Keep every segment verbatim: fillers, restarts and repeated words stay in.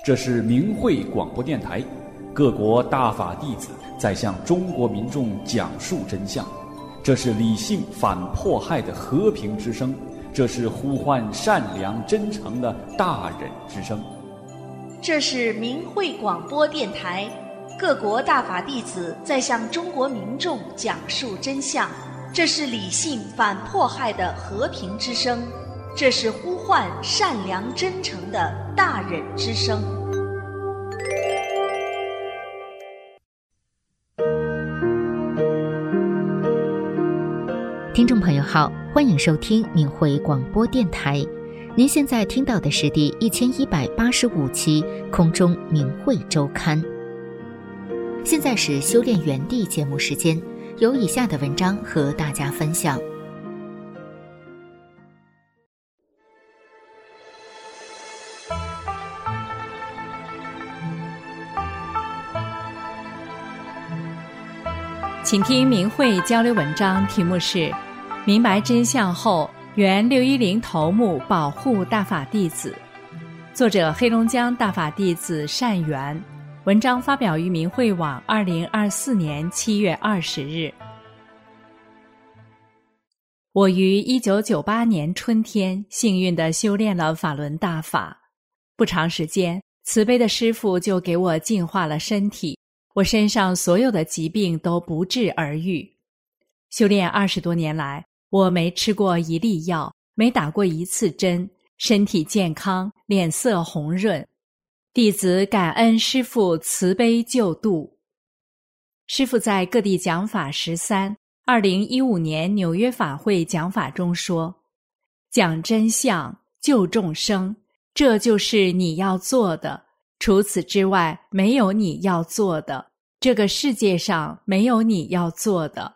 这是明慧广播电台，各国大法弟子在向中国民众讲述真相。这是理性反迫害的和平之声，这是呼唤善良真诚的大忍之声。 这是明慧广播电台，各国大法弟子在向中国民众讲述真相。这是理性反迫害的和平之声，这是呼唤善良真诚的大忍之声。 听众朋友好，欢迎收听明慧广播电台。您现在听到的是第一千一百八十五期空中明慧周刊。现在是修炼园地节目时间，有以下的文章和大家分享。 请听明慧交流文章，题目是明白真相后原六一零头目保护大法弟子，作者黑龙江大法弟子善缘，文章发表于明慧网二零二四年七月二十日。我于一九九八年春天幸运地修炼了法轮大法，不长时间，慈悲的师父就给我净化了身体，我身上所有的疾病都不治而愈。修炼二十多年来，我没吃过一粒药，没打过一次针，身体健康，脸色红润。弟子感恩师父慈悲救度。师父在各地讲法十三，二零一五年纽约法会讲法中说，讲真相，救众生，这就是你要做的，除此之外没有你要做的，这个世界上没有你要做的。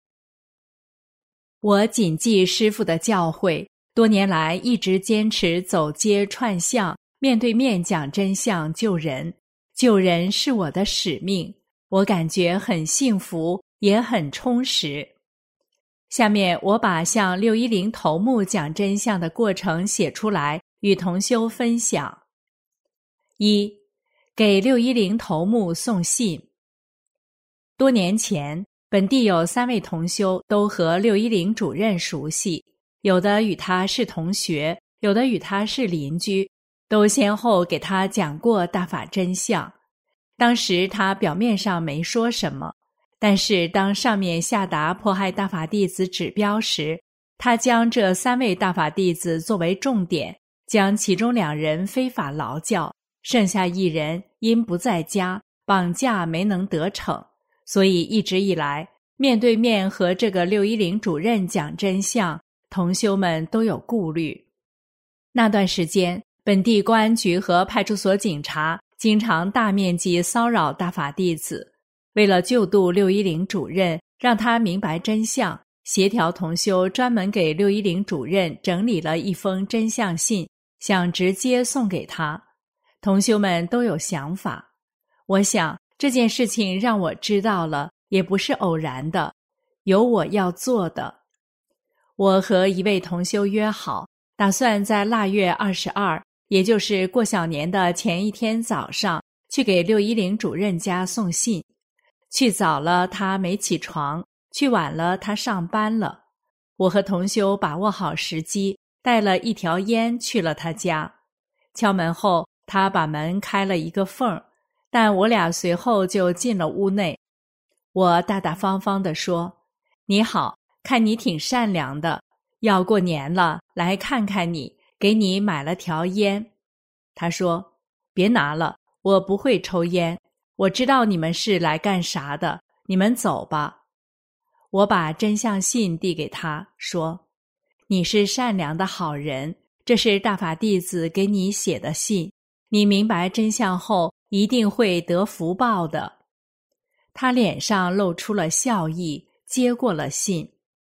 我谨记师父的教诲，多年来一直坚持走街串巷，面对面讲真相救人。救人是我的使命，我感觉很幸福，也很充实。下面我把向六一零头目讲真相的过程写出来，与同修分享。一、给六一零头目送信。多年前，本地有三位同修都和六一零主任熟悉，有的与他是同学，有的与他是邻居，都先后给他讲过大法真相。当时他表面上没说什么，但是当上面下达迫害大法弟子指标时，他将这三位大法弟子作为重点，将其中两人非法劳教，剩下一人因不在家，绑架没能得逞。所以一直以来，面对面和这个六一零主任讲真相，同修们都有顾虑。那段时间，本地公安局和派出所警察经常大面积骚扰大法弟子。为了救度六一零主任，让他明白真相，协调同修专门给六一零主任整理了一封真相信，想直接送给他。同修们都有想法。我想这件事情让我知道了，也不是偶然的，有我要做的。我和一位同修约好，打算在腊月二十二，也就是过小年的前一天早上，去给六一零主任家送信。去早了他没起床，去晚了他上班了。我和同修把握好时机，带了一条烟去了他家。敲门后，他把门开了一个缝，但我俩随后就进了屋内。我大大方方地说，你好，看你挺善良的，要过年了，来看看你，给你买了条烟。他说，别拿了，我不会抽烟，我知道你们是来干啥的，你们走吧。我把真相信递给他，说，你是善良的好人，这是大法弟子给你写的信，你明白真相后一定会得福报的。他脸上露出了笑意，接过了信。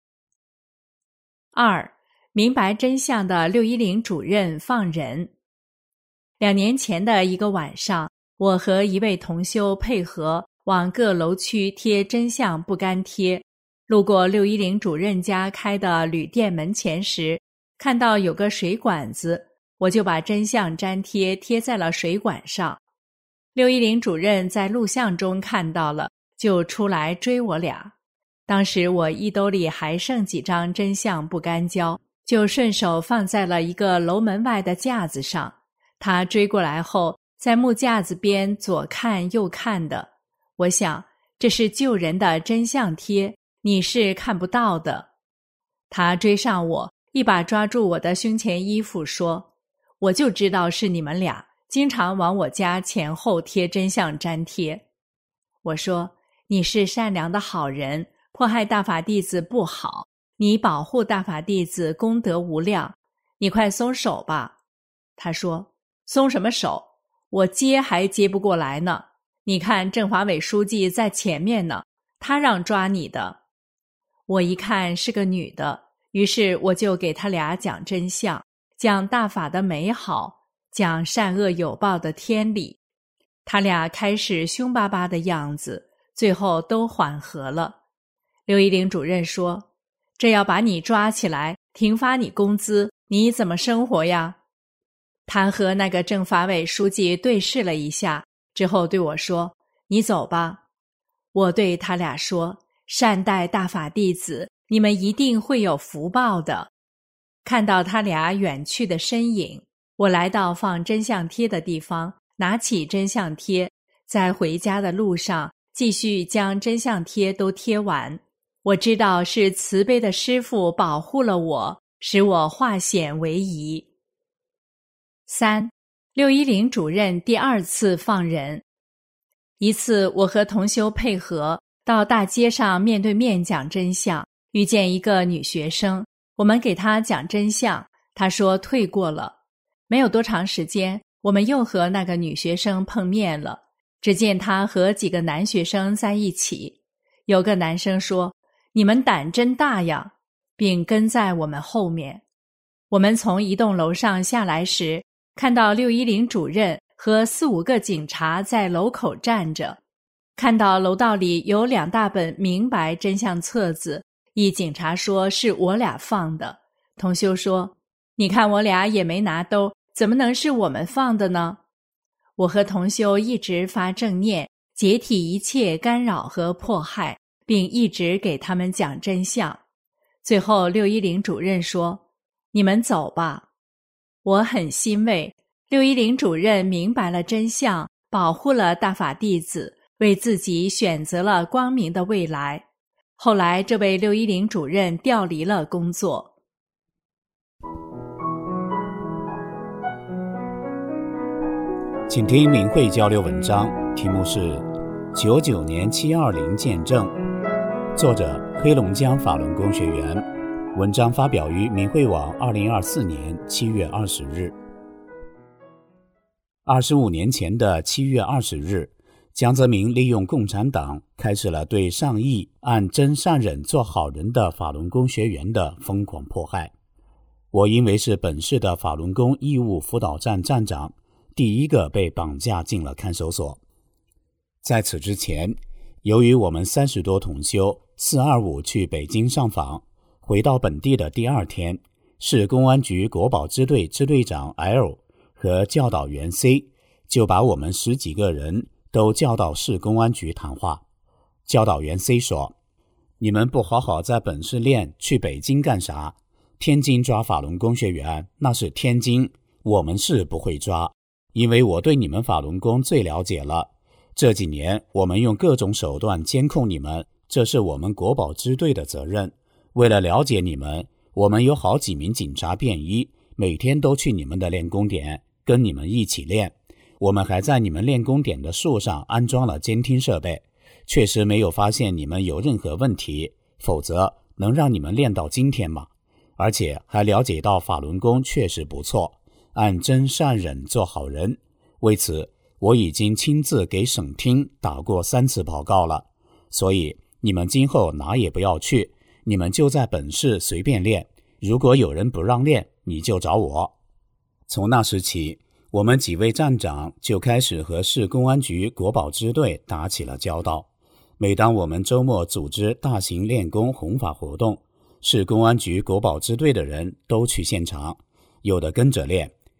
二、明白真相的六一零主任放人。两年前的一个晚上，我和一位同修配合往各楼区贴真相不干贴，路过六一零主任家开的旅店门前时，看到有个水管子， 我就把真相粘贴贴在了水管上。六一零主任在录像中看到了，就出来追我俩。当时我衣兜里还剩几张真相不干胶，就顺手放在了一个楼门外的架子上。他追过来后，在木架子边左看右看的。我想，这是救人的真相贴，你是看不到的。他追上我，一把抓住我的胸前衣服说，我就知道是你们俩经常往我家前后贴真相粘贴。我说，你是善良的好人，迫害大法弟子不好，你保护大法弟子功德无量，你快松手吧。他说，松什么手？我接还接不过来呢。你看政法委书记在前面呢，他让抓你的。我一看是个女的，于是我就给他俩讲真相，讲大法的美好，讲善恶有报的天理。他俩开始凶巴巴的样子，最后都缓和了。六一零主任说，这要把你抓起来，停发你工资，你怎么生活呀？他和那个政法委书记对视了一下，之后对我说，你走吧。我对他俩说，善待大法弟子，你们一定会有福报的。看到他俩远去的身影，我来到放真相贴的地方，拿起真相贴，在回家的路上继续将真相贴都贴完。我知道是慈悲的师父保护了我，使我化险为夷。三，六一零主任第二次放人。一次我和同修配合，到大街上面对面讲真相，遇见一个女学生，我们给她讲真相，她说退过了。没有多长时间，我们又和那个女学生碰面了，只见她和几个男学生在一起。有个男生说，你们胆真大呀，并跟在我们后面。我们从一栋楼上下来时，看到六一零主任和四五个警察在楼口站着，看到楼道里有两大本明白真相册子，一警察说是我俩放的。同修说，你看我俩也没拿兜，怎么能是我们放的呢？我和同修一直发正念，解体一切干扰和迫害，并一直给他们讲真相。最后六一零主任说，你们走吧。我很欣慰，六一零主任明白了真相，保护了大法弟子，为自己选择了光明的未来。后来这位六一零主任调离了工作。 请听明慧交流文章，题目是九九年七二零见证，作者黑龙江法轮功学员，文章发表于明慧网二零二四年七月二十日。二十五年前的七月二十日，江泽民利用共产党开始了对上亿按真善忍做好人的法轮功学员的疯狂迫害。我因为是本市的法轮功义务辅导站站长，第一个被绑架进了看守所。在此之前，由于我们三十多同修四二五去北京上访，回到本地的第二天，市公安局国保支队支队长 L 和教导员 C 就把我们十几个人都叫到市公安局谈话。教导员 C 说，你们不好好在本市练，去北京干啥？天津抓法轮功学员那是天津，我们市不会抓，因为我对你们法轮功最了解了。这几年我们用各种手段监控你们，这是我们国保支队的责任。为了了解你们，我们有好几名警察便衣，每天都去你们的练功点跟你们一起练。我们还在你们练功点的树上安装了监听设备，确实没有发现你们有任何问题，否则能让你们练到今天吗？而且还了解到法轮功确实不错，按真善忍做好人。为此我已经亲自给省厅打过三次报告了，所以你们今后哪也不要去，你们就在本市随便练，如果有人不让练，你就找我。从那时起，我们几位站长就开始和市公安局国保支队打起了交道。每当我们周末组织大型练功弘法活动，市公安局国保支队的人都去现场，有的跟着练，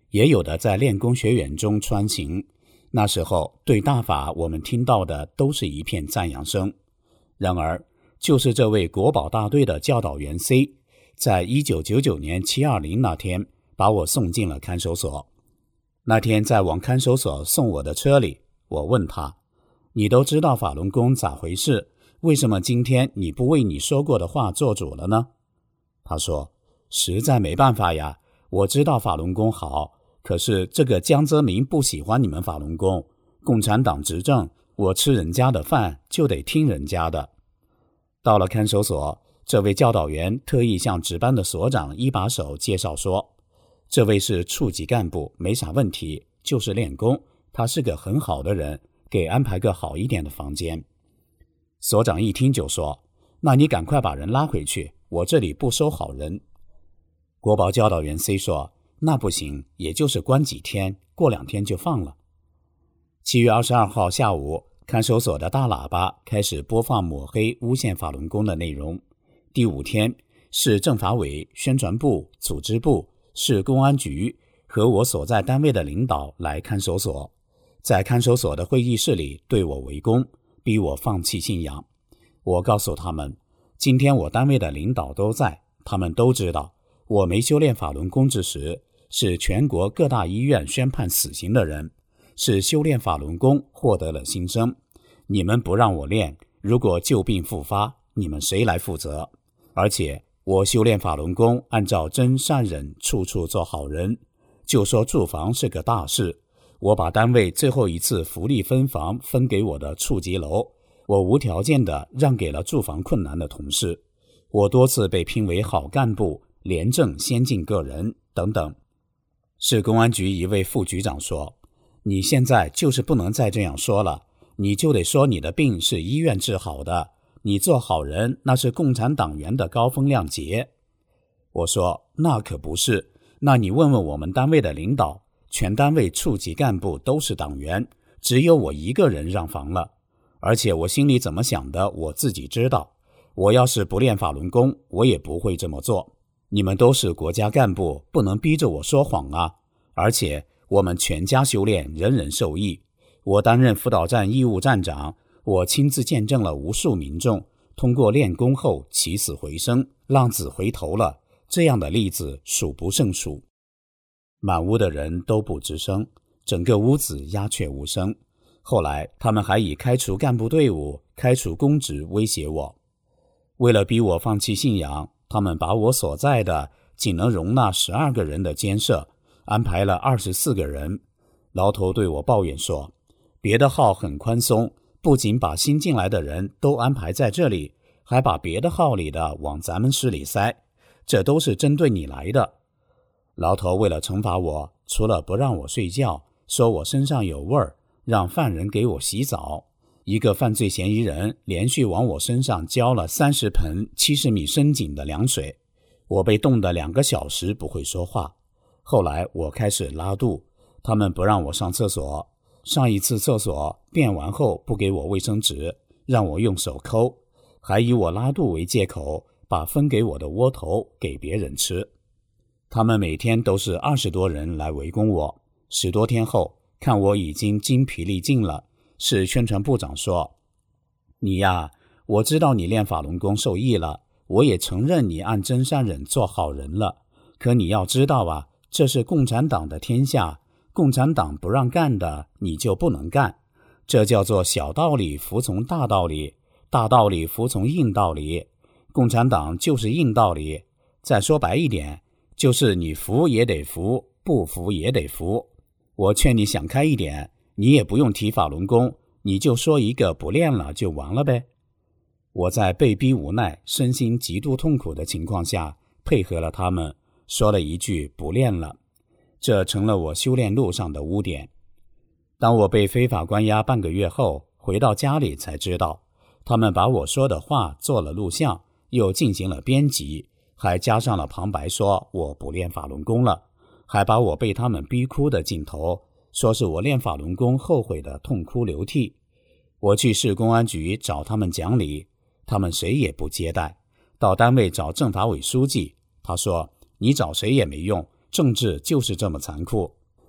也有的在练功学院中穿行。那时候对大法我们听到的都是一片赞扬声。然而就是这位国保大队的教导员 C， 在一九九九年七二零那天把我送进了看守所。那天在往看守所送我的车里，我问他，你都知道法轮功咋回事，为什么今天你不为你说过的话做主了呢？他说，实在没办法呀，我知道法轮功好，可是这个江泽民不喜欢你们法轮功，共产党执政，我吃人家的饭就得听人家的。到了看守所，这位教导员特意向值班的所长一把手介绍说，这位是处级干部，没啥问题，就是练功，他是个很好的人，给安排个好一点的房间。所长一听就说，那你赶快把人拉回去，我这里不收好人。国保教导员 C 说，那不行，也就是关几天，过两天就放了。七月二十二号下午，看守所的大喇叭开始播放抹黑诬陷法轮功的内容。第五天，市政法委、宣传部、组织部、市公安局和我所在单位的领导来看守所，在看守所的会议室里对我围攻，逼我放弃信仰。我告诉他们，今天我单位的领导都在，他们都知道，我没修炼法轮功之时，是全国各大医院宣判死刑的人，是修炼法轮功获得了新生。你们不让我练，如果旧病复发，你们谁来负责？而且我修炼法轮功，按照真善忍，处处做好人。就说住房是个大事，我把单位最后一次福利分房分给我的处级楼，我无条件的让给了住房困难的同事。我多次被评为好干部、廉政先进个人等等。市公安局一位副局长说，你现在就是不能再这样说了，你就得说你的病是医院治好的，你做好人那是共产党员的高风亮节。我说，那可不是，那你问问我们单位的领导，全单位处级干部都是党员，只有我一个人让房了，而且我心里怎么想的我自己知道，我要是不练法轮功，我也不会这么做。你们都是国家干部，不能逼着我说谎啊！而且我们全家修炼，人人受益。我担任辅导站义务站长，我亲自见证了无数民众通过练功后起死回生，浪子回头了，这样的例子数不胜数。满屋的人都不吱声，整个屋子鸦雀无声。后来他们还以开除干部队伍、开除公职威胁我。为了逼我放弃信仰，他们把我所在的仅能容纳十二个人的监舍安排了二十四个人。牢头对我抱怨说，别的号很宽松，不仅把新进来的人都安排在这里，还把别的号里的往咱们市里塞，这都是针对你来的。牢头为了惩罚我，除了不让我睡觉，说我身上有味儿，让犯人给我洗澡。一个犯罪嫌疑人连续往我身上浇了三十盆七十米深井的凉水，我被冻得两个小时不会说话。后来我开始拉肚，他们不让我上厕所，上一次厕所便完后不给我卫生纸，让我用手抠，还以我拉肚为借口，把分给我的窝头给别人吃。他们每天都是二十多人来围攻我，十多天后，看我已经精疲力尽了，市宣传部长说，你呀，我知道你练法轮功受益了，我也承认你按真善忍做好人了，可你要知道啊，这是共产党的天下，共产党不让干的你就不能干，这叫做小道理服从大道理，大道理服从硬道理，共产党就是硬道理。再说白一点，就是你服也得服，不服也得服。我劝你想开一点，你也不用提法轮功，你就说一个不练了就完了呗。我在被逼无奈、身心极度痛苦的情况下，配合了他们，说了一句不练了，这成了我修炼路上的污点。当我被非法关押半个月后，回到家里才知道，他们把我说的话做了录像，又进行了编辑，还加上了旁白说我不练法轮功了，还把我被他们逼哭的镜头说是我练法轮功后悔的痛哭流涕。我去市公安局找他们讲理，他们谁也不接待。到单位找政法委书记，他说你找谁也没用，政治就是这么残酷。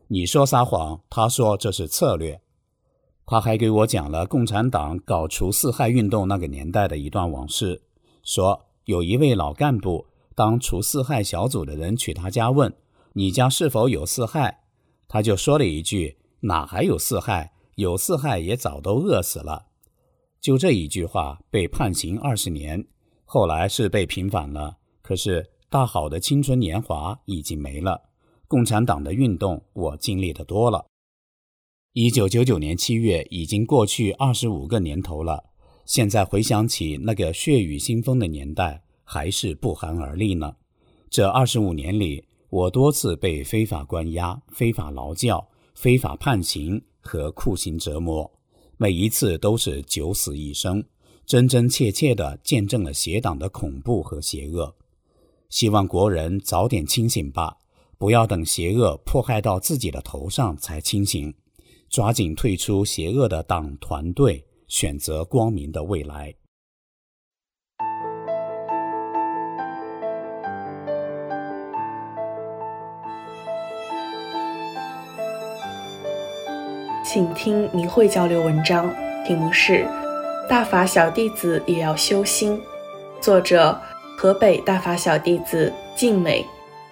你说撒谎，他说这是策略。他还给我讲了共产党搞除四害运动那个年代的一段往事，说有一位老干部当除四害小组的人去他家问，你家是否有四害？他就说了一句，哪还有四害，有四害也早都饿死了。就这一句话被判刑二十年，后来是被平反了，可是大好的青春年华已经没了。共产党的运动我经历的多了。一九九九年七月已经过去二十五个年头了，现在回想起那个血雨腥风的年代，还是不寒而栗呢。这二十五年里，我多次被非法关押、非法劳教、非法判刑和酷刑折磨，每一次都是九死一生，真真切切地见证了邪党的恐怖和邪恶。希望国人早点清醒吧，不要等邪恶迫害到自己的头上才清醒，抓紧退出邪恶的党团队，选择光明的未来。 请听明慧交流文章，题目是《大法小弟子也要修心》，作者河北大法小弟子静美。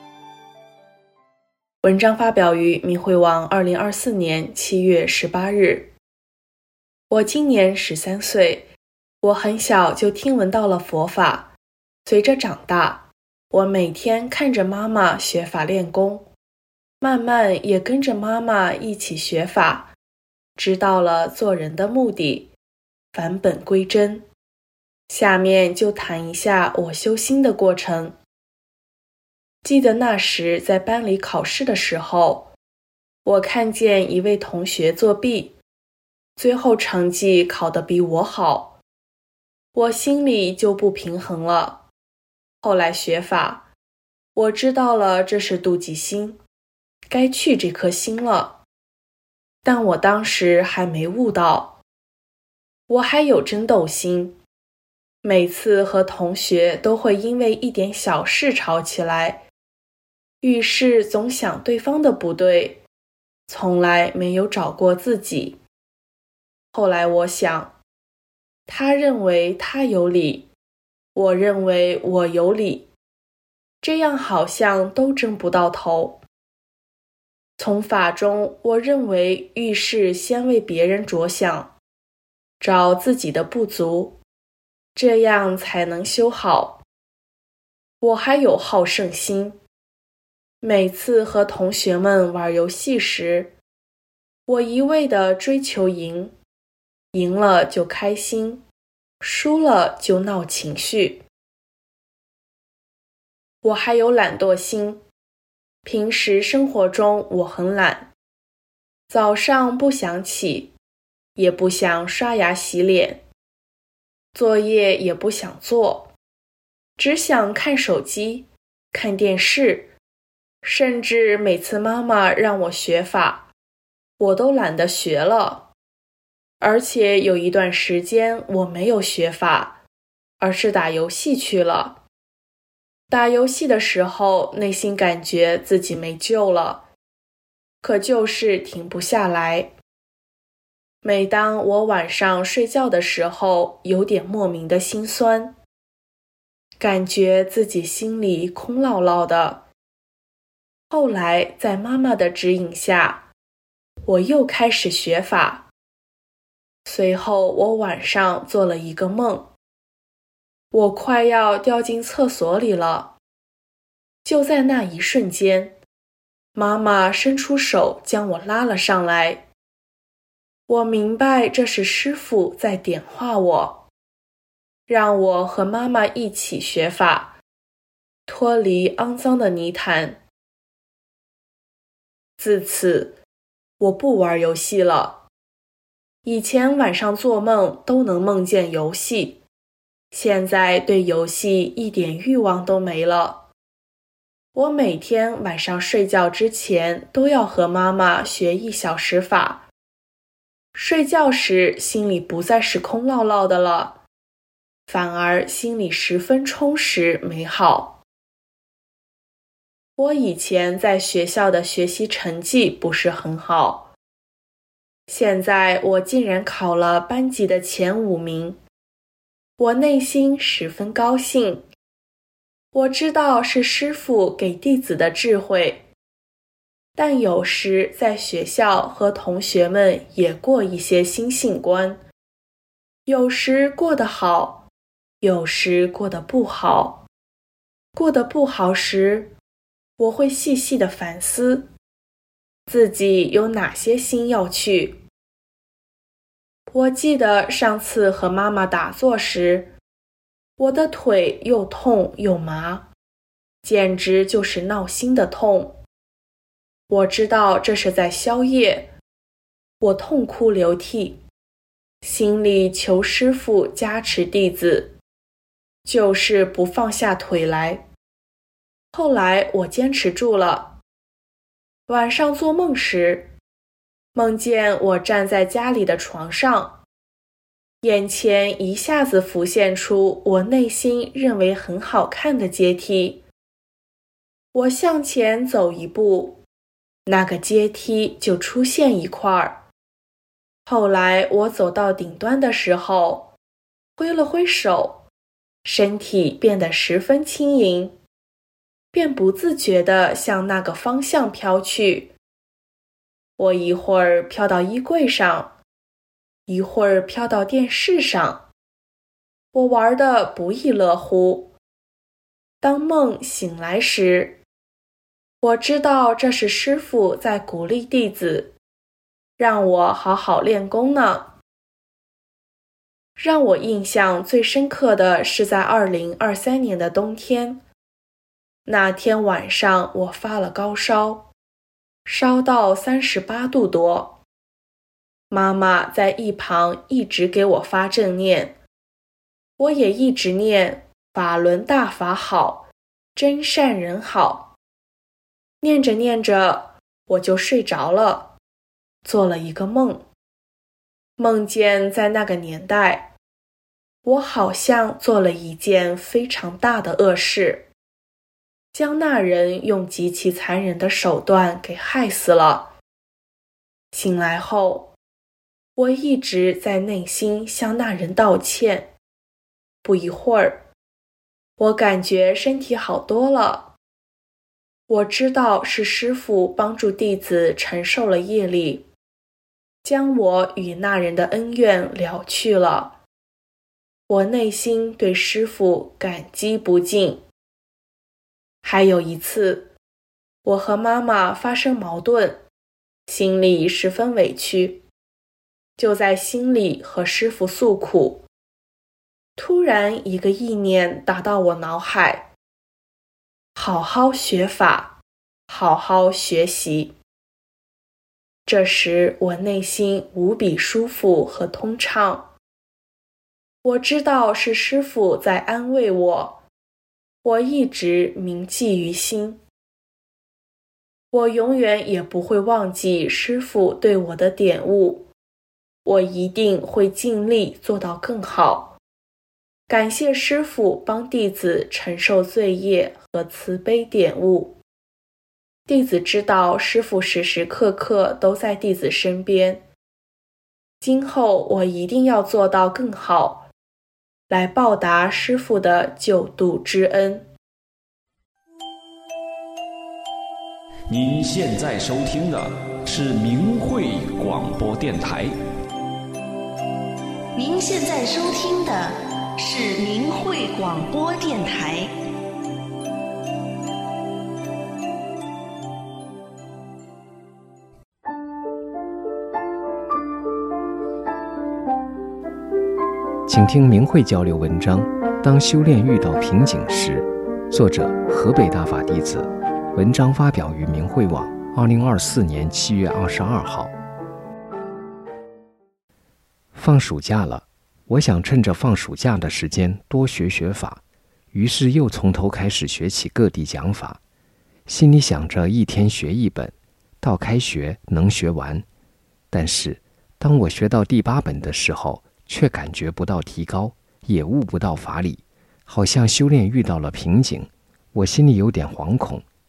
文章发表于明慧网二零二四年七月十八日。我今年十三岁，我很小就听闻到了佛法，随着长大，我每天看着妈妈学法练功，慢慢也跟着妈妈一起学法，知道了做人的目的，返本归真。下面就谈一下我修心的过程。记得那时在班里考试的时候，我看见一位同学作弊，最后成绩考得比我好，我心里就不平衡了。后来学法，我知道了这是妒忌心，该去这颗心了。但我当时还没悟到，我还有争斗心，每次和同学都会因为一点小事吵起来，遇事总想对方的不对，从来没有找过自己。后来我想，他认为他有理，我认为我有理，这样好像都争不到头。从法中，我认为遇事先为别人着想，找自己的不足，这样才能修好。我还有好胜心，每次和同学们玩游戏时，我一味地追求赢，赢了就开心，输了就闹情绪。我还有懒惰心，平时生活中我很懒，早上不想起，也不想刷牙洗脸，作业也不想做，只想看手机、看电视，甚至每次妈妈让我学法，我都懒得学了。而且有一段时间我没有学法，而是打游戏去了。打游戏的时候，内心感觉自己没救了，可就是停不下来。每当我晚上睡觉的时候，有点莫名的心酸，感觉自己心里空落落的。后来在妈妈的指引下，我又开始学法。随后我晚上做了一个梦，我快要掉进厕所里了。就在那一瞬间，妈妈伸出手将我拉了上来。我明白这是师父在点化我，让我和妈妈一起学法，脱离肮脏的泥潭。自此，我不玩游戏了。以前晚上做梦都能梦见游戏，现在对游戏一点欲望都没了。我每天晚上睡觉之前都要和妈妈学一小时法，睡觉时心里不再是空落落的了，反而心里十分充实美好。 我以前在学校的学习成绩不是很好，现在我竟然考了班级的前五名，我内心十分高兴。我知道是师父给弟子的智慧，但有时在学校和同学们也过一些心性关，有时过得好，有时过得不好。过得不好时，我会细细地反思，自己有哪些心要去。我记得上次和妈妈打坐时，我的腿又痛又麻，简直就是闹心的痛。我知道这是在消业，我痛哭流涕，心里求师父加持弟子，就是不放下腿来。后来我坚持住了。晚上做梦时，梦见我站在家里的床上，眼前一下子浮现出我内心认为很好看的阶梯。我向前走一步，那个阶梯就出现一块儿。后来我走到顶端的时候，挥了挥手，身体变得十分轻盈，便不自觉地向那个方向飘去。我一会儿飘到衣柜上，一会儿飘到电视上，我玩得不亦乐乎。当梦醒来时，我知道这是师父在鼓励弟子，让我好好练功呢。让我印象最深刻的是在二零二三年的冬天，那天晚上我发了高烧，烧到三十八度多。妈妈在一旁一直给我发正念，我也一直念法轮大法好，真善人好。念着念着，我就睡着了，做了一个梦。梦见在那个年代，我好像做了一件非常大的恶事，将那人用极其残忍的手段给害死了。醒来后，我一直在内心向那人道歉。不一会儿，我感觉身体好多了。我知道是师父帮助弟子承受了业力，将我与那人的恩怨了去了。我内心对师父感激不尽。还有一次，我和妈妈发生矛盾，心里十分委屈，就在心里和师父诉苦。突然一个意念打到我脑海，好好学法，好好学习。这时我内心无比舒服和通畅。我知道是师父在安慰我，我一直铭记于心。我永远也不会忘记师父对我的点悟，我一定会尽力做到更好。感谢师父帮弟子承受罪业和慈悲点悟。弟子知道师父时时刻刻都在弟子身边，今后我一定要做到更好，来报答师父的救度之恩。 您现在收听的是明慧广播电台。 您现在收听的是明慧广播电台。 请听明慧交流文章。当修炼遇到瓶颈时，作者河北大法弟子，文章发表于明慧网，二零二四年七月二十二号。放暑假了，我想趁着放暑假的时间多学学法，于是又从头开始学起各地讲法，心里想着一天学一本，到开学能学完。但是当我学到第八本的时候，却感觉不到提高，也悟不到法理，好像修炼遇到了瓶颈。我心里有点惶恐，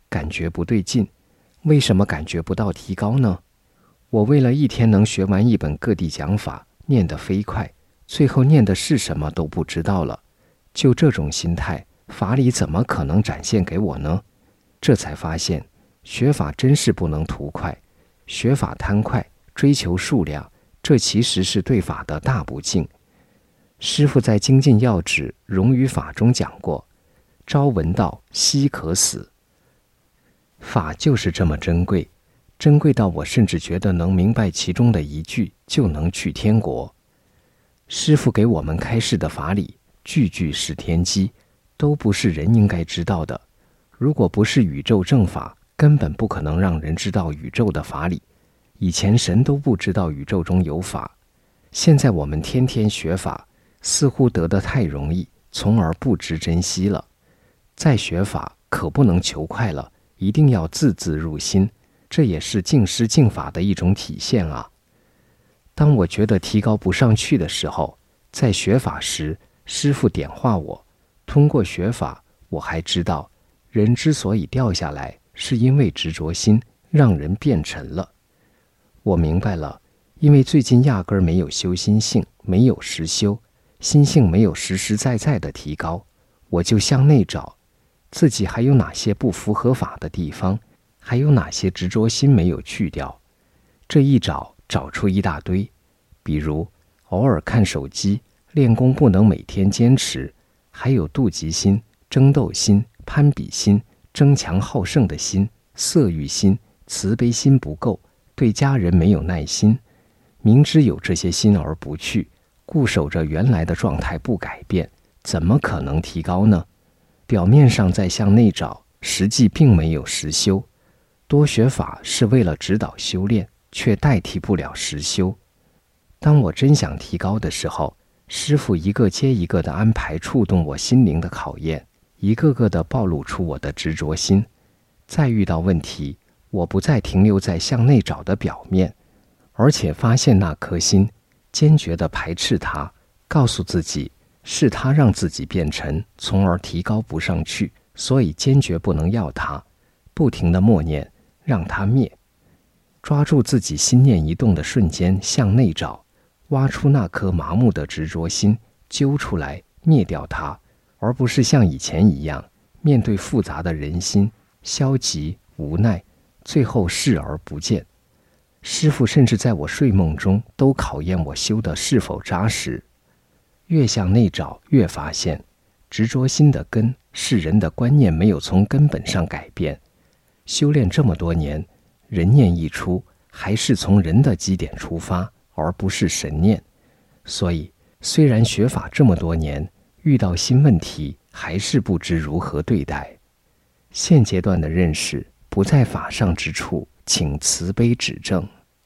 感觉不对劲，为什么感觉不到提高呢？我为了一天能学完一本各地讲法，念得飞快，最后念的是什么都不知道了。就这种心态，法理怎么可能展现给我呢？这才发现，学法真是不能图快，学法贪快，追求数量，这其实是对法的大不敬。师父在《精进要旨·融于法》中讲过：朝闻道，夕可死。法就是这么珍贵，珍贵到我甚至觉得能明白其中的一句就能去天国。师父给我们开示的法理，句句是天机，都不是人应该知道的。如果不是宇宙正法，根本不可能让人知道宇宙的法理。以前神都不知道宇宙中有法，现在我们天天学法，似乎得得太容易，从而不知珍惜了。再学法可不能求快了，一定要字字入心，这也是敬师敬法的一种体现啊。当我觉得提高不上去的时候，在学法时，师父点化我，通过学法，我还知道，人之所以掉下来，是因为执着心，让人变沉了。我明白了，因为最近压根儿没有修心性，没有实修，心性没有实实在在的提高，我就向内找，自己还有哪些不符合法的地方，还有哪些执着心没有去掉。这一找，找出一大堆，比如偶尔看手机，练功不能每天坚持，还有妒忌心、争斗心、攀比心、争强好胜的心、色欲心、慈悲心不够，对家人没有耐心，明知有这些心而不去，固守着原来的状态不改变，怎么可能提高呢？表面上在向内找，实际并没有实修。多学法是为了指导修炼，却代替不了实修。当我真想提高的时候，师父一个接一个的安排触动我心灵的考验，一个个的暴露出我的执着心。再遇到问题，我不再停留在向内找的表面，而且发现那颗心，坚决地排斥它，告诉自己是它让自己变沉，从而提高不上去，所以坚决不能要它，不停地默念，让它灭。抓住自己心念一动的瞬间向内找，挖出那颗麻木的执着心，揪出来灭掉它，而不是像以前一样面对复杂的人心，消极无奈，最后视而不见。师父甚至在我睡梦中都考验我修的是否扎实。越向内找，越发现执着心的根是人的观念没有从根本上改变。修炼这么多年，人念一出，还是从人的基点出发，而不是神念。所以虽然学法这么多年，遇到新问题还是不知如何对待。现阶段的认识不在法上之处，请慈悲指正。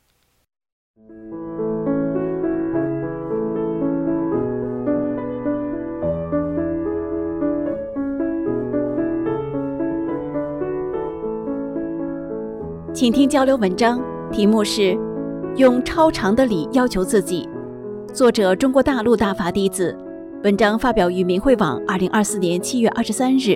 请听交流文章，题目是用超长的理要求自己，作者中国大陆大法弟子，文章发表于明慧网二零二四年七月二十三日。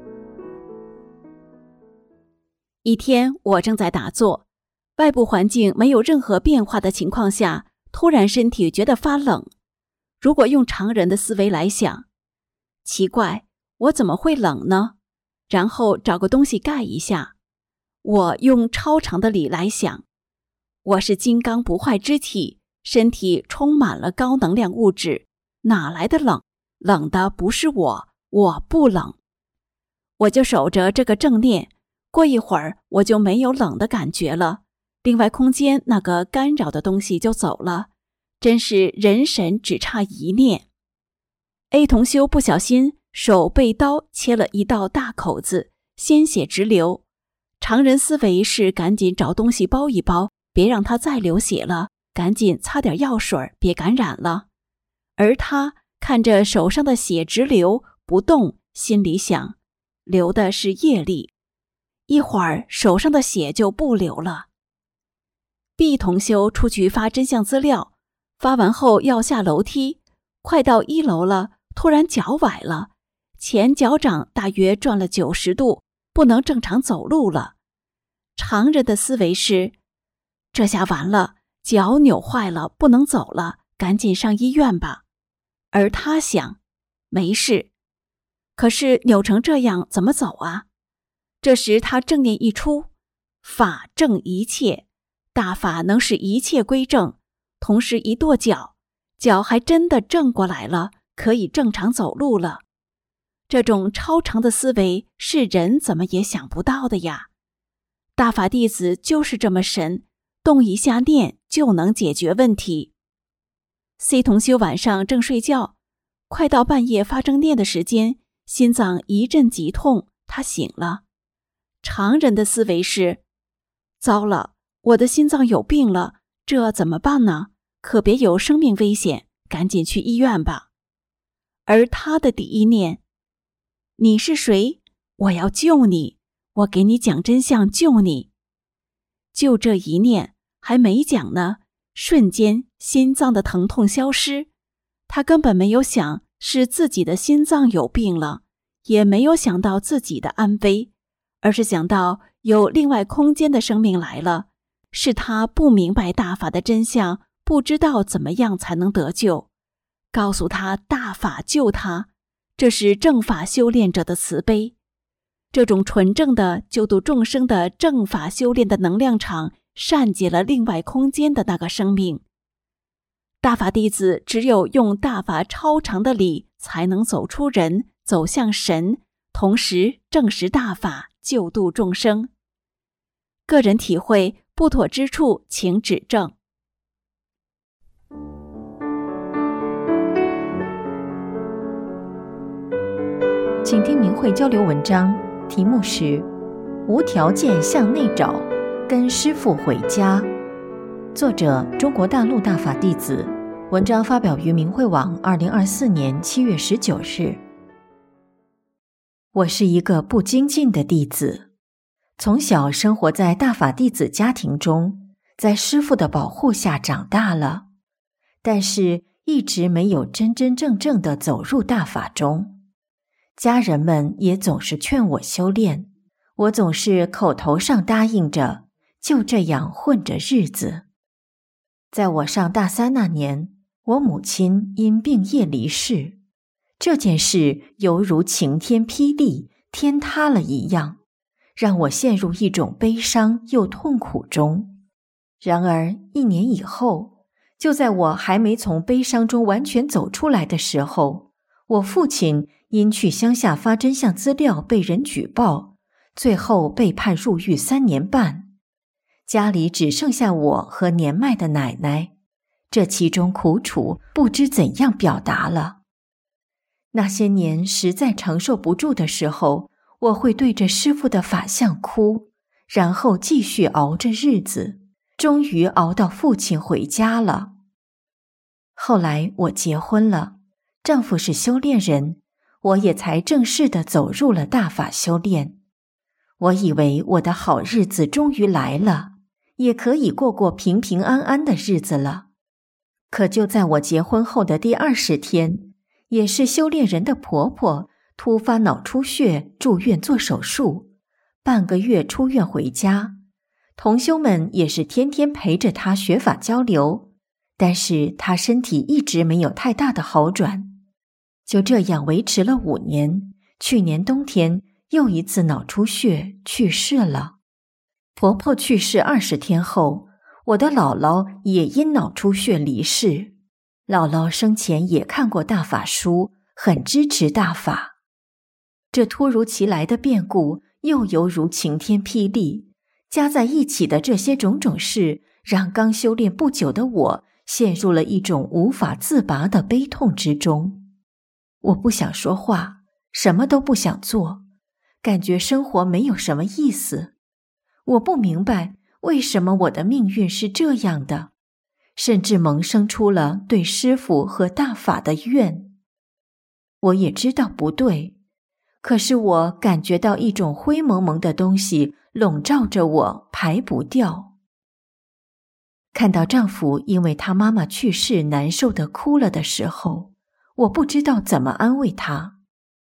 一天，我正在打坐，外部环境没有任何变化的情况下，突然身体觉得发冷。如果用常人的思维来想，奇怪，我怎么会冷呢？然后找个东西盖一下。我用超长的理来想，我是金刚不坏之体，身体充满了高能量物质，哪来的冷？冷的不是我，我不冷。我就守着这个正念，过一会儿我就没有冷的感觉了，另外空间那个干扰的东西就走了，真是人神只差一念。A 同修不小心手被刀切了一道大口子，鲜血直流。常人思维是赶紧找东西包一包，别让它再流血了，赶紧擦点药水，别感染了。而他看着手上的血直流不动，心里想，流的是业力，一会儿手上的血就不流了。B 同修出去发真相资料，发完后要下楼梯，快到一楼了，突然脚崴了，前脚掌大约转了九十度， 不能正常走路了。常人的思维是，这下完了，脚扭坏了，不能走了，赶紧上医院吧。而他想，没事。可是扭成这样怎么走啊？这时他正念一出，法正一切，大法能使一切归正，同时一跺脚，脚还真的正过来了，可以正常走路了。这种超常的思维是人怎么也想不到的呀！大法弟子就是这么神，动一下念就能解决问题。C 同修晚上正睡觉，快到半夜发正念的时间，心脏一阵急痛，他醒了。常人的思维是，糟了，我的心脏有病了，这怎么办呢？可别有生命危险，赶紧去医院吧。而他的第一念，你是谁？我要救你，我给你讲真相，救你。就这一念，还没讲呢，瞬间心脏的疼痛消失。他根本没有想是自己的心脏有病了，也没有想到自己的安危，而是想到有另外空间的生命来了，是他不明白大法的真相，不知道怎么样才能得救。告诉他大法救他，这是正法修炼者的慈悲。这种纯正的救度众生的正法修炼的能量场，善解了另外空间的那个生命。大法弟子只有用大法超常的理，才能走出人，走向神，同时证实大法，救度众生。个人体会不妥之处，请指正。 请听明慧交流文章，题目是无条件向内找，跟师父回家。作者中国大陆大法弟子，文章发表于明慧网二零二四年七月十九日。我是一个不精进的弟子，从小生活在大法弟子家庭中，在师父的保护下长大了，但是一直没有真真正正的走入大法中。家人们也总是劝我修炼，我总是口头上答应着，就这样混着日子。在我上大三那年，我母亲因病业离世，这件事犹如晴天霹雳，天塌了一样，让我陷入一种悲伤又痛苦中。然而一年以后，就在我还没从悲伤中完全走出来的时候，我父亲因去乡下发真相资料被人举报，最后被判入狱三年半。家里只剩下我和年迈的奶奶，这其中苦楚不知怎样表达了。那些年实在承受不住的时候，我会对着师父的法像哭，然后继续熬着日子，终于熬到父亲回家了。后来我结婚了，丈夫是修炼人，我也才正式地走入了大法修炼。我以为我的好日子终于来了，也可以过过平平安安的日子了。可就在我结婚后的第二十天，也是修炼人的婆婆突发脑出血，住院做手术，半个月出院回家。同修们也是天天陪着她学法交流，但是她身体一直没有太大的好转。就这样维持了五年，去年冬天又一次脑出血去世了。婆婆去世二十天后，我的姥姥也因脑出血离世。姥姥生前也看过大法书，很支持大法。这突如其来的变故又犹如晴天霹雳，加在一起的这些种种事，让刚修炼不久的我陷入了一种无法自拔的悲痛之中。我不想说话，什么都不想做，感觉生活没有什么意思。我不明白为什么我的命运是这样的，甚至萌生出了对师父和大法的怨。我也知道不对，可是我感觉到一种灰蒙蒙的东西笼罩着我，排不掉。看到丈夫因为他妈妈去世难受地哭了的时候，我不知道怎么安慰他。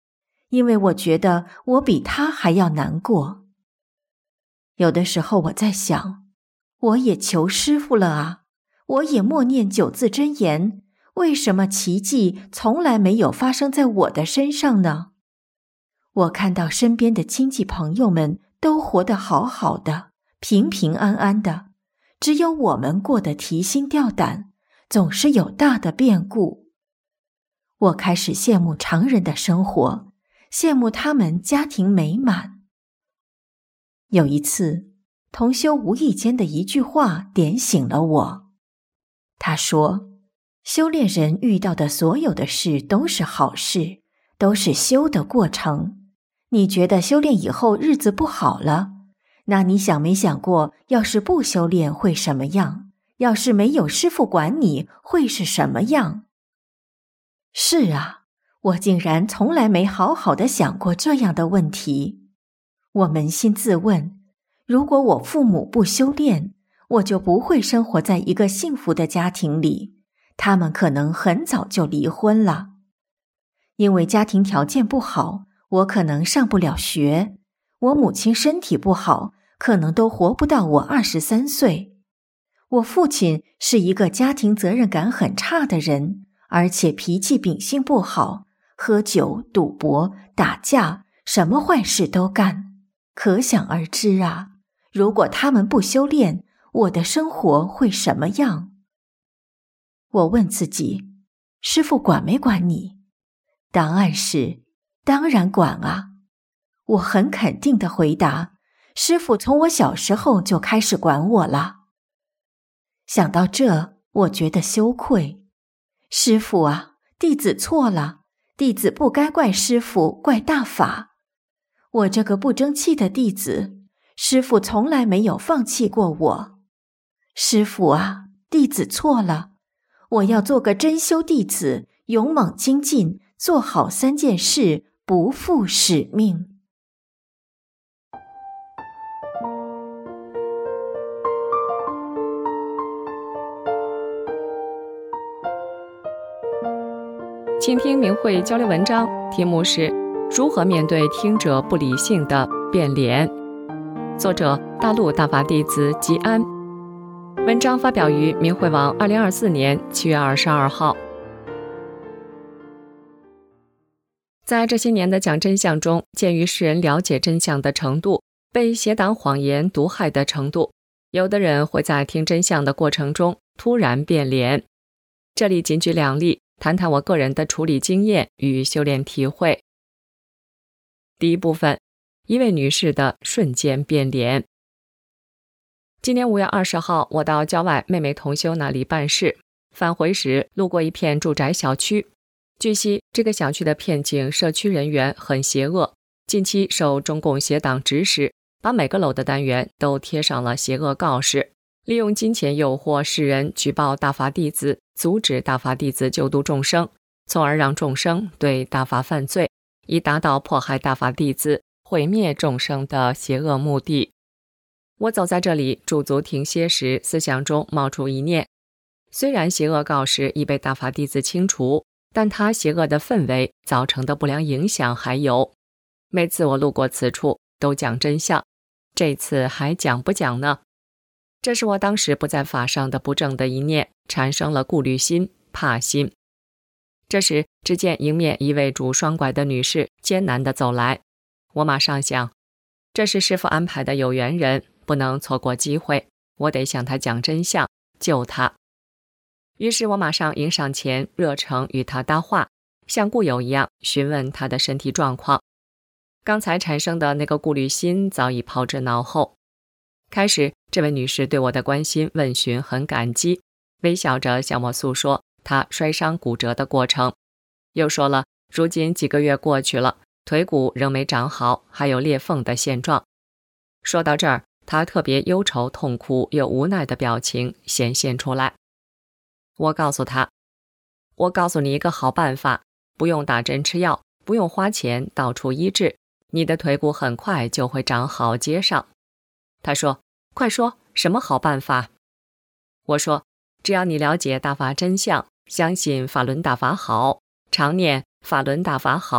因为我觉得我比他还要难过。有的时候我在想，我也求师父了啊，我也默念九字真言，为什么奇迹从来没有发生在我的身上呢？我看到身边的亲戚朋友们都活得好好的，平平安安的，只有我们过得提心吊胆，总是有大的变故。我开始羡慕常人的生活，羡慕他们家庭美满。有一次，同修无意间的一句话点醒了我。他说，修炼人遇到的所有的事都是好事，都是修的过程。你觉得修炼以后日子不好了，那你想没想过，要是不修炼会什么样？要是没有师父管你，会是什么样？是啊，我竟然从来没好好的想过这样的问题。我扪心自问，如果我父母不修炼，我就不会生活在一个幸福的家庭里，他们可能很早就离婚了。因为家庭条件不好，我可能上不了学，我母亲身体不好，可能都活不到我二十三岁。我父亲是一个家庭责任感很差的人，而且脾气秉性不好，喝酒、赌博、打架，什么坏事都干。可想而知啊，如果他们不修炼，我的生活会什么样？我问自己，师父管没管你？答案是，当然管啊。我很肯定地回答，师父从我小时候就开始管我了。想到这，我觉得羞愧。师父啊，弟子错了，弟子不该怪师父，怪大法。我这个不争气的弟子，师父从来没有放弃过我。师父啊，弟子错了，我要做个真修弟子，勇猛精进，做好三件事，不负使命。 倾听明慧交流文章，题目是如何面对听者不理性的变脸，作者大陆大法弟子吉安。文章发表于明慧网二零二四年七月二十二号。在这些年的讲真相中，鉴于世人了解真相的程度，被邪党谎言毒害的程度，有的人会在听真相的过程中突然变脸。这里仅举两例，谈谈我个人的处理经验与修炼体会。第一部分，一位女士的瞬间变脸。今年五月二十号，我到郊外妹妹同修那里办事，返回时路过一片住宅小区。据悉，这个小区的片警社区人员很邪恶，近期受中共邪党指使，把每个楼的单元都贴上了邪恶告示，利用金钱诱惑世人举报大法弟子，阻止大法弟子救度众生，从而让众生对大法犯罪，以达到迫害大法弟子、毁灭众生的邪恶目的。我走在这里驻足停歇时，思想中冒出一念：虽然邪恶告示已被大法弟子清除，但它邪恶的氛围造成的不良影响还有。每次我路过此处都讲真相，这次还讲不讲呢？这是我当时不在法上的不正的一念，产生了顾虑心、怕心。这时只见迎面一位拄双拐的女士艰难地走来，我马上想，这是师父安排的有缘人，不能错过机会，我得向她讲真相，救她。于是我马上迎上前，热诚与她搭话，像故友一样询问她的身体状况。刚才产生的那个顾虑心早已抛之脑后。开始，这位女士对我的关心问询很感激，微笑着向我诉说她摔伤骨折的过程，又说了如今几个月过去了，腿骨仍没长好，还有裂缝的现状。说到这儿，她特别忧愁、痛苦又无奈的表情显现出来。我告诉她，我告诉你一个好办法，不用打针吃药，不用花钱到处医治，你的腿骨很快就会长好接上。她说，快说，什么好办法？我说，只要你了解大法真相，相信法轮大法好，常念法轮大法好，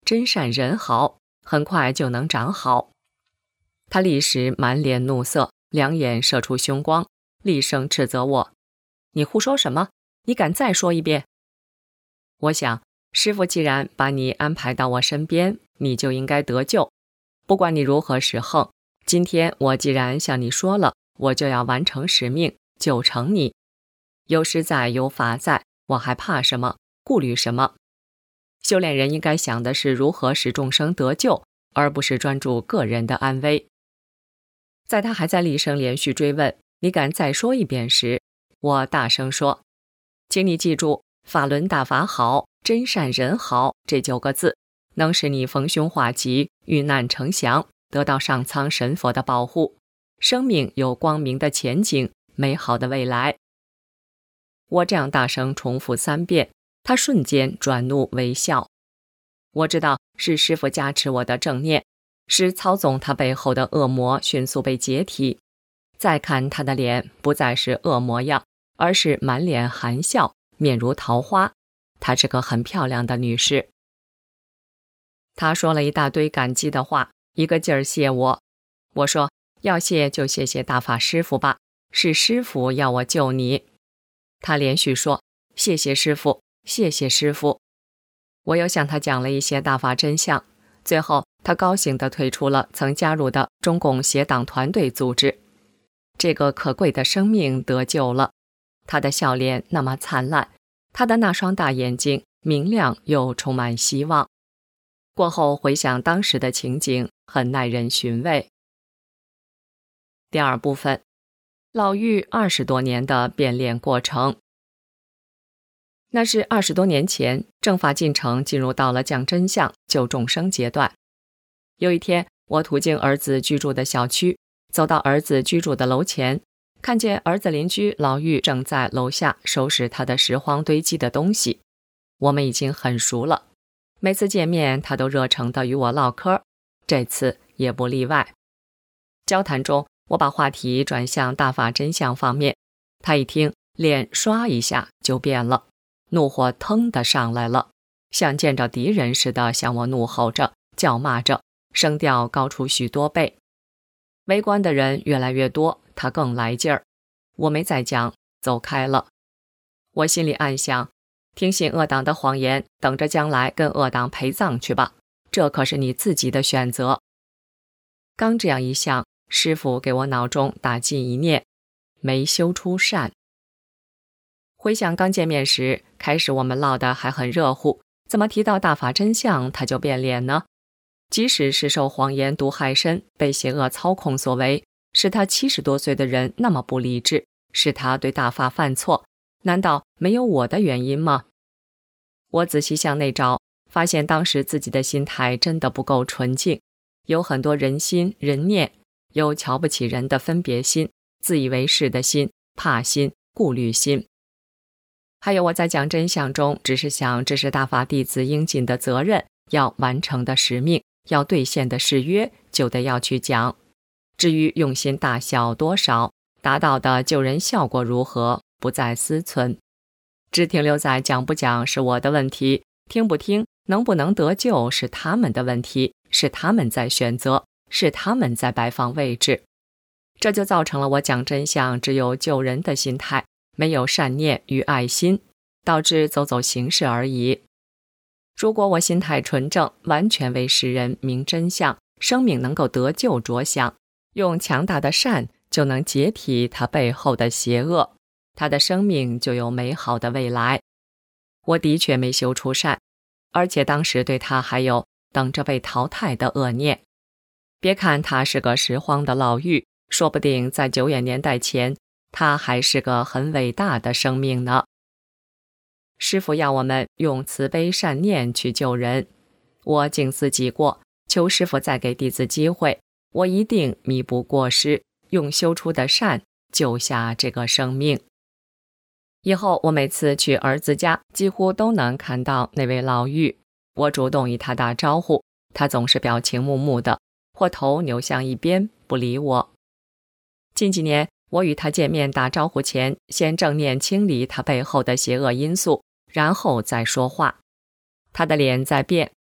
真善人好，很快就能长好。他立时满脸怒色，两眼射出凶光，厉声斥责我：你胡说什么？你敢再说一遍？我想，师父既然把你安排到我身边，你就应该得救。不管你如何使横，今天我既然向你说了，我就要完成使命，救成你。有师在，有法在，我还怕什么？顾虑什么？修炼人应该想的是如何使众生得救，而不是专注个人的安危。在他还在厉声连续追问你敢再说一遍时，我大声说：请你记住，法轮大法好，真善人好这九个字，能使你逢凶化吉，遇难成祥，得到上苍神佛的保护，生命有光明的前景，美好的未来。我这样大声重复三遍，他瞬间转怒为笑。我知道是师父加持我的正念，使操纵他背后的恶魔迅速被解体。再看他的脸，不再是恶魔样，而是满脸含笑，面如桃花。她是个很漂亮的女士。她说了一大堆感激的话，一个劲儿谢我。我说，要谢就谢谢大法师父吧，是师父要我救你。她连续说，谢谢师父，谢谢师父。我又向她讲了一些大法真相，最后她高兴地退出了曾加入的中共邪党团队组织。这个可贵的生命得救了，她的笑脸那么灿烂，她的那双大眼睛明亮又充满希望。过后回想当时的情景，很耐人寻味。第二部分，老妪二十多年的变炼过程。那是二十多年前，正法进程进入到了讲真相、救众生阶段。有一天，我途经儿子居住的小区，走到儿子居住的楼前，看见儿子邻居老妪正在楼下收拾他的拾荒堆积的东西。我们已经很熟了，每次见面他都热诚地与我唠嗑，这次也不例外。交谈中，我把话题转向大法真相方面，他一听，脸唰一下就变了，怒火腾地上来了，像见着敌人似的向我怒吼着，叫骂着，声调高出许多倍。围观的人越来越多，他更来劲儿。我没再讲，走开了。我心里暗想，听信恶党的谎言，等着将来跟恶党陪葬去吧，这可是你自己的选择。刚这样一想，师父给我脑中打进一念：没修出善。回想刚见面时，开始我们唠得还很热乎，怎么提到大法真相他就变脸呢？即使是受谎言毒害身，被邪恶操控所为，是他七十多岁的人那么不理智，是他对大法犯错，难道没有我的原因吗？我仔细向内找，发现当时自己的心态真的不够纯净，有很多人心人念，有瞧不起人的分别心，自以为是的心，怕心，顾虑心。还有我在讲真相中，只是想这是大法弟子应尽的责任，要完成的使命，要兑现的誓约，就得要去讲。至于用心大小多少，达到的救人效果如何，不再思忖。只停留在讲不讲是我的问题，听不听，能不能得救是他们的问题，是他们在选择，是他们在摆放位置。这就造成了我讲真相只有救人的心态，没有善念与爱心，导致走走形式而已。如果我心态纯正，完全为世人明真相，生命能够得救着想，用强大的善就能解体他背后的邪恶，他的生命就有美好的未来。我的确没修出善，而且当时对他还有等着被淘汰的恶念。别看他是个拾荒的老妪，说不定在久远年代前，他还是个很伟大的生命呢。师父要我们用慈悲善念去救人，我静思己过，求师父再给弟子机会，我一定弥补过失，用修出的善救下这个生命。以后我每次去儿子家，几乎都能看到那位老妪，我主动与他打招呼，他总是表情木木的，或头扭向一边，不理我。近几年我与他见面打招呼前，先正念清理他背后的邪恶因素，然后再说话。他的脸在变，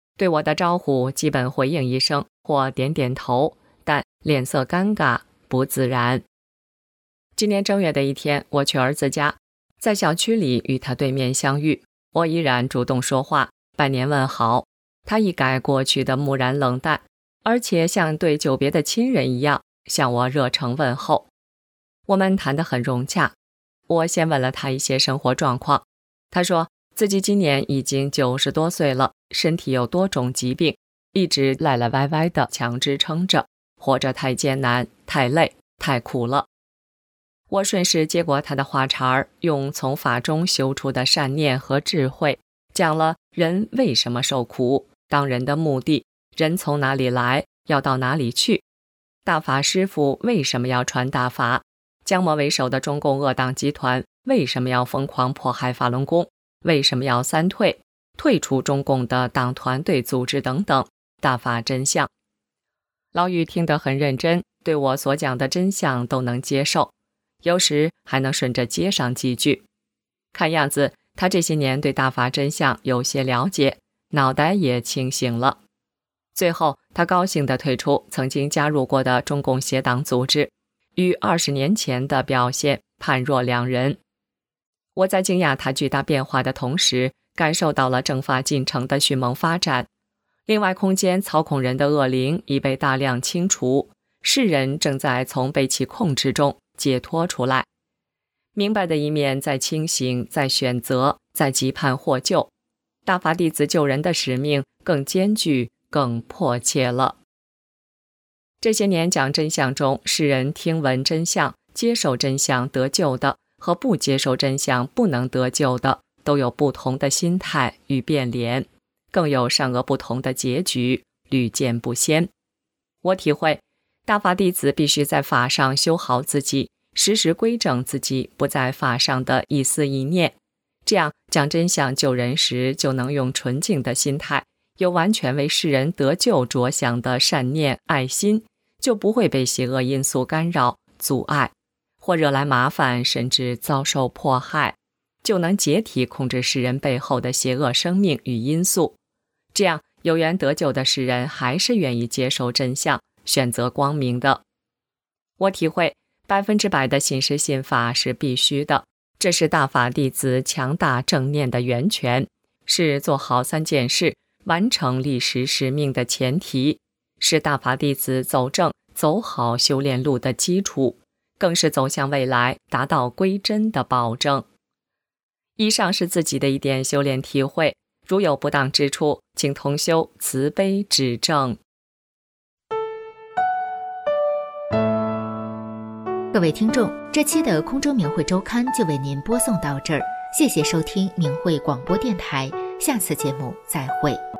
对我的招呼基本回应一声或点点头，但脸色尴尬不自然。今年正月的一天，我去儿子家，在小区里与他对面相遇，我依然主动说话，拜年问好，他一改过去的木然冷淡，而且像对久别的亲人一样向我热诚问候。我们谈得很融洽，我先问了他一些生活状况，他说自己今年已经九十多岁了，身体有多种疾病，一直赖赖歪歪地强支撑着，活着太艰难，太累，太苦了。我顺势接过他的话茬儿，用从法中修出的善念和智慧，讲了人为什么受苦，当人的目的，人从哪里来，要到哪里去，大法师父为什么要传大法，江某为首的中共恶党集团为什么要疯狂迫害法轮功，为什么要三退，退出中共的党团队组织等等，大法真相。老庾听得很认真，对我所讲的真相都能接受，有时还能顺着接上几句。看样子他这些年对大法真相有些了解，脑袋也清醒了。最后他高兴地退出曾经加入过的中共邪党组织，与二十年前的表现判若两人。我在惊讶他巨大变化的同时，感受到了政法进程的迅猛发展。另外空间操控人的恶灵已被大量清除，世人正在从被其控制中解脱出来。明白的一面在清醒，在选择，在急盼获救。大法弟子救人的使命更艰巨，更迫切了。这些年讲真相中，世人听闻真相，接受真相得救的，和不接受真相不能得救的，都有不同的心态与变脸，更有善恶不同的结局，屡见不鲜。我体会，大法弟子必须在法上修好自己，时时规正自己不在法上的一思一念，这样讲真相救人时，就能用纯净的心态，有完全为世人得救着想的善念爱心，就不会被邪恶因素干扰阻碍，或惹来麻烦，甚至遭受迫害，就能解体控制世人背后的邪恶生命与因素。这样有缘得救的世人还是愿意接受真相，选择光明的。我体会，百分之百的信实信法是必须的，这是大法弟子强大正念的源泉，是做好三件事，完成历史使命的前提，是大法弟子走正走好修炼路的基础，更是走向未来达到归真的保证。以上是自己的一点修炼体会，如有不当之处，请同修慈悲指正。 各位听众，这期的空中明慧周刊就为您播送到这儿，谢谢收听明慧广播电台，下次节目再会。